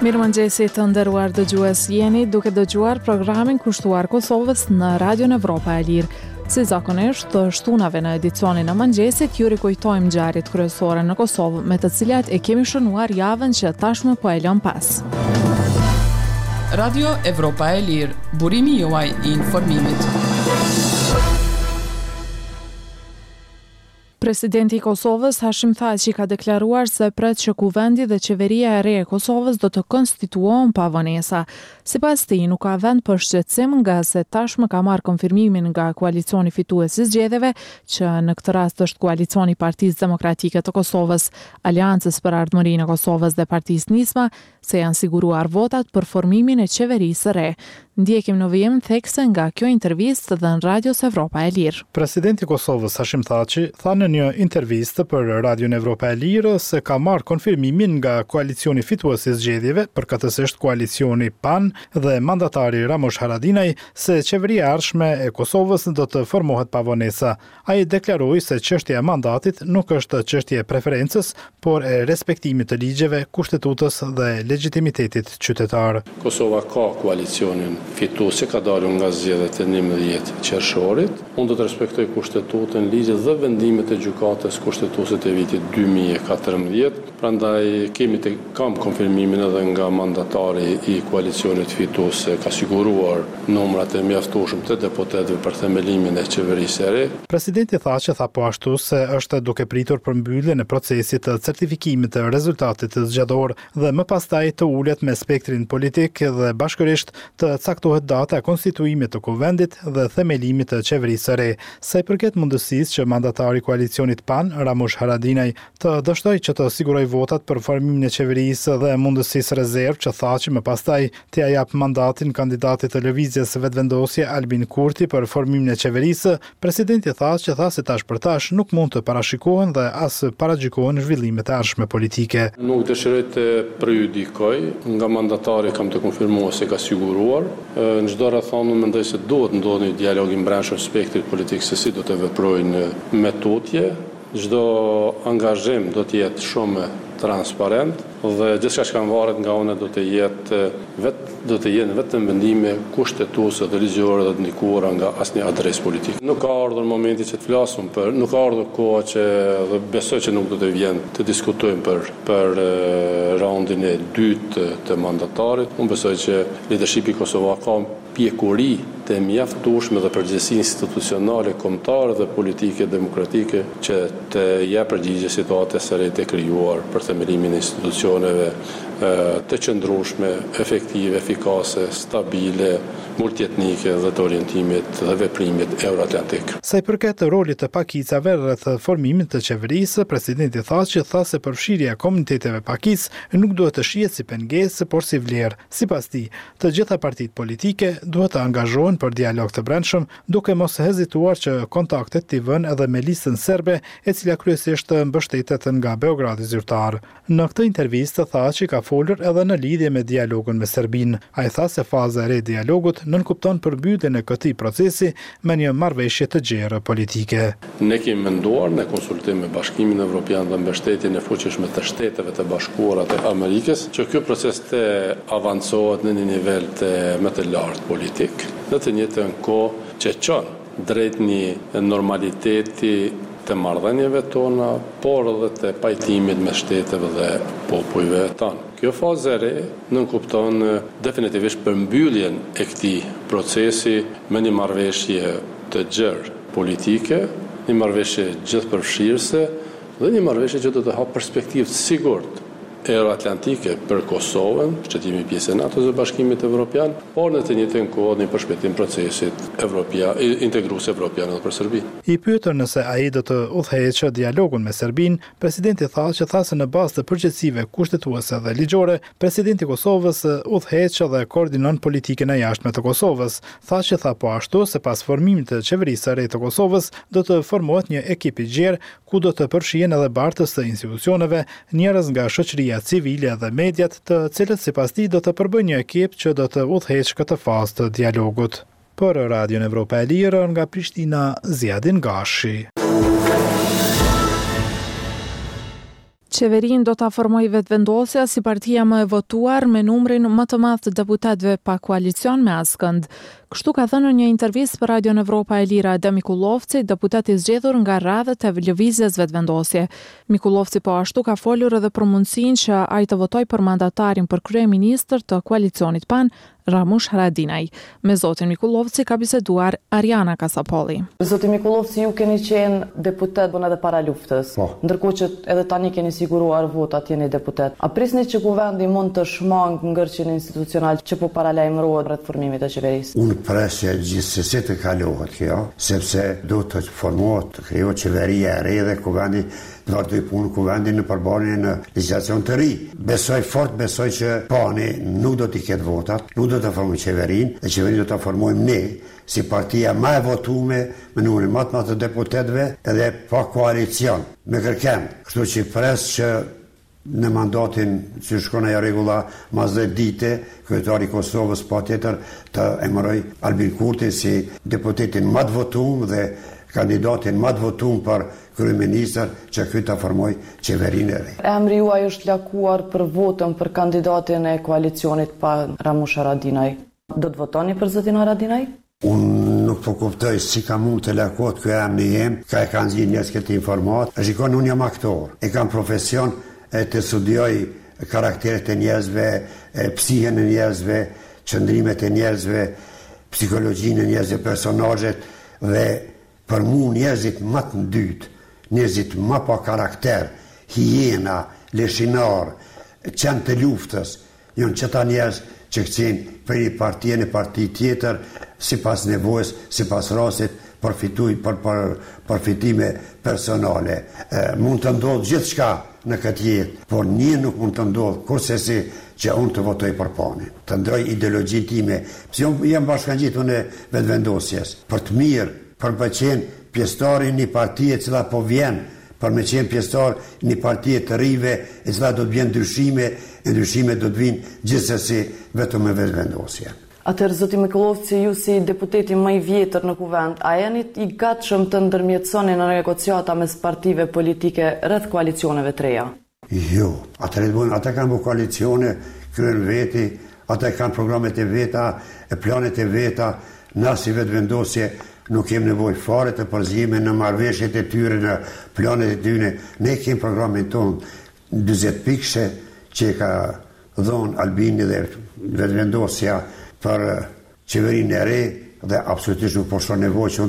Mirëmëngjesi të nderuar dëgjues, jeni duke dëgjuar programin kushtuar Kosovës në Radion Evropa e Lirë. Si zakonisht, të shtunave në edicionin e mëngjesit, ju rikujtojmë ngjarjet kryesore në Kosovë, me të cilat e kemi shënuar javën që tashmë po e lëm pas. Radio Evropa e Lirë, burimi juaj I informimit. Presidenti I Kosovës, Hashim Thaçi, ka deklaruar se pret që kuvendi dhe qeveria e re e Kosovës do të konstituohen pa vonesa. Sipas tij, nuk ka vend për shqetësim nga se tashmë ka marrë konfirmimin nga koalicioni fitues I zgjedhjeve, që në këtë rast është koalicioni I Partisë Demokratike të Kosovës, Aleancës për Ardhmërinë e Kosovës dhe Partisë Nisma, se janë siguruar votat për formimin e qeverisë së re. Ndjekim në vijim thekse nga kjo intervistë dhe në Radios Evropa e Lirë. Presidenti I Kosovës, Hashim Thaçi, tha në një intervistë për Radion Evropa e Lirë se ka marrë konfirmimin nga koalicioni fitues I zgjedhjeve, përkatësisht koalicioni PAN dhe mandatari Ramush Haradinaj, se qeveria e ardhshme e Kosovës do të formohet pa vonesa. Ai deklaroi se çështja e mandatit nuk është çështje e preferencës, por e respektimit të ligjeve, kushtetutës dhe legitimitetit qytetar. Kosova ka koalicionin fituese, ka dalur nga zgjedhjet e 11 qershorit. Unë do të respektoj kushtetutën, ligjet dhe vendimet e gjykatës kushtetuese të vitit 2014. Prandaj kam konfirmimin edhe nga mandatari I koalicionit fitues, ka siguruar numrat e mjaftueshëm të deputetëve për themelimin e qeverisë së re. Presidenti Thaçi tha po ashtu se është duke pritur përmbylljen e procesit të certifikimit të rezultatit zgjedhor dhe më pastaj të ulet me spektrin politik dhe bashkërisht të caktohet data e konstituimit të kuvendit dhe themelimit të qeverisë së re. Sa I përket mundësisë që mandatari I koalicionit PAN, Ramush Haradinaj, të dështoj që të siguroj votat për formimin e qeverisë dhe mundësisë rezervë që Thaçi më pastaj t'ia jap mandatin kandidatit të lëvizjes vetëvendosje Albin Kurti për formimin e qeverisë, presidenti Thaçi tha se tash për tash nuk mund të parashikohen dhe as paragjikohen zhvillimet e ardhshme politike. Nuk dëshiroj të prejudikoj, nga mandatari kam të konfirmuar se ka siguruar. Në çdo rrethon unë mendoj se duhet ndodhë një dialog I brendshëm spektrit politik se si do të veprojnë me tutje. Çdo angazhim do të jetë shumë transparent dhe gjithçka që varet nga unë do të jenë vetëm vendime kushtetuese dhe ligjore dhe të ndikuara nga asnjë adresë politike. Nuk ka ardhur momenti që të flasim nuk ka ardhur koha që dhe besoj që nuk do të vjen të diskutojmë për raundin e dytë të mandatarit. Unë besoj që leadershipi kosovar ka pjekuri të mjaftueshme dhe përgjegjësi institucionale, kombëtare dhe politike demokratike që të jap përgjigje situatës së re të krijuar për themelimin e institucioneve të qëndrueshme, efektive, efikase, stabile, multietnike dhe të orientimit dhe veprimit euroatlantik. Sa I përket rolit të pakicave rreth formimit të qeverisë, presidenti Thaçi tha se përfshirja e komuniteteve pakic nuk duhet të shihet si pengesë, por si vlerë. Sipas tij, të gjitha partitë politike duhet të angazhohen për dialog të brendshëm, duke mos hezituar që kontaktet t'i vënë edhe me listën serbe, e cila kryesisht mbështetet nga Beogradi zyrtar. Në këtë intervistë Thaçi ka folur edhe në lidhje me dialogun me Serbinë. Ai tha se faza e re e dialogut nënkupton përmbytjen e këtij procesi me një marrëveshje të gjerë politike. Ne kemi menduar në konsultim me Bashkimin Evropian dhe mbështetjen e fuqishme të Shteteve të Bashkuara të Amerikës, që ky proces të avancohet në një nivel më të lartë politik. Në të njëjtën kohë që çon drejt një normaliteti të marrëdhënieve tona, por edhe të pajtimit me shteteve dhe popujve tanë. Kjo fazë e re nënkupton definitivisht përmbylljen e këtij procesi me një marrëveshje të gjerë politike, një marrëveshje gjithëpërfshirëse dhe një marrëveshje që do të hapë perspektivë të sigurt euroatlantike për Kosovën, që jemi pjesë e NATO-s dhe Bashkimit Evropian, por në të njëjtën kohë një përshpejtim procesit integrues evropian edhe për Serbinë. I pyetur nëse ai do të udhëheqë dialogun me Serbinë, presidenti Thaçi tha se në bazë të përgjegjësive kushtetuese dhe ligjore, presidenti I Kosovës udhëheq dhe koordinon politikën e jashtme të Kosovës. Thaçi tha po ashtu se pas formimit të qeverisë së re të Kosovës do të formohet një ekip I gjerë ku do të përfshihen edhe bartës të institucioneve, njerëz nga shoqëria civile dhe mediat, të cilët sipas tij do të përbëjnë një ekip që do të udhëheqë këtë fazë të dialogut. Për Radion Evropa e Lirë nga Prishtina, Ziadin Gashi. Qeverinë do ta formojë vetëvendosja si partia më e votuar me numrin më të madh të deputetëve pa koalicion me askënd. Kështu ka thënë në një intervistë për Radion Evropa e Lira Ede Mikullovci, deputet i zgjedhur nga radhët e lëvizjes vetëvendosje. Mikullovci po ashtu ka folur edhe për mundësinë që ai të votojë për mandatarin për kryeministër të koalicionit PAN, Ramush Haradinaj. Me zotin Mikullovci ka biseduar Ariana Kasapolli. Zoti Mikullovci, ju keni qenë deputet edhe para luftës, ndërkohë që edhe tani keni siguruar votat, jeni deputet. A prisni që kuvendi mund të shmangë ngërçin institucional që po paralajmërohet rreth formimit të qeverisë? Unë pres që gjithsesi të kalohet kjo, sepse do të formohet, të krijohet qeveria e re dhe kuvendi të vazhdoj punë kuvendi në përballje në legjislacion të ri. Besoj që PAN-i nuk do t'i ketë votat, nuk do të formojë qeverinë, dhe qeverinë do ta formojmë ne, si partia më e votuar me numrin më të madh të deputetëve edhe pa koalicion, me kërkem. Kështu që pres që në mandatin që shkon ajo rregulla mas 10 dite, kryetari i Kosovës patjetër të emëroj Albin Kurti si deputetin më të votuar dhe kandidatin më të votuar për kryeministër që ky ta formoj qeverinë e re. Emri juaj është lakuar për votën për kandidatin e koalicionit pa Ramush Haradinaj. Do të votoni për zotin Haradinaj? Unë nuk po kuptoj si ka mund të lakohet ky emri jem, ka e kanë zgjidhur njerëz këtë informat. Shikon, unë jam aktor, e kam profesion të studioj karakteret e njerëzve, psihen e njerëzve, qëndrimet e njerëzve, psikologjinë e njerëzve, personazhet, dhe për mua njerëzit më të dytë, njerëzit më pa karakter, hiena, leshinar, qenë të luftës, janë qëta njerëz që këcin për një parti në parti tjetër, si pas nevojës, si pas rastit, për fitime personale. Mund të ndodhë gjithë shka në këtë jetë, por një nuk mund të ndodhë kursesi që unë të votoj për PAN-in, të ndroj ideologjin time, pëse jam bashkangjitur në vetëvendosjes, për të mirë, për më qenë pjesëtari një partije cila po vjen, për me qenë pjesëtar një partije të rive, e cila do të vjen ndryshime, e ndryshime do të vinë gjithsesi vetëm me vetëvendosje. Atëherë, zoti Mikullovci, ju si deputeti më i vjetër në kuvend, a jeni i gatshëm të ndërmjetësoni në negociata mes partive politike rreth koalicioneve të reja? Jo, ata kanë bërë koalicione, kryen veti, ata kanë programet e veta, e planet e veta, na si vetëvendosje nuk kem nevojë fare të përzime në marrëveshjet e tyre, në planet e tyre. Ne kem programin tonë 40 pikëshe që ka dhonë Albini dhe vetëvendosja për qeverinë e re, dhe absolutisht nuk po shon nevojë që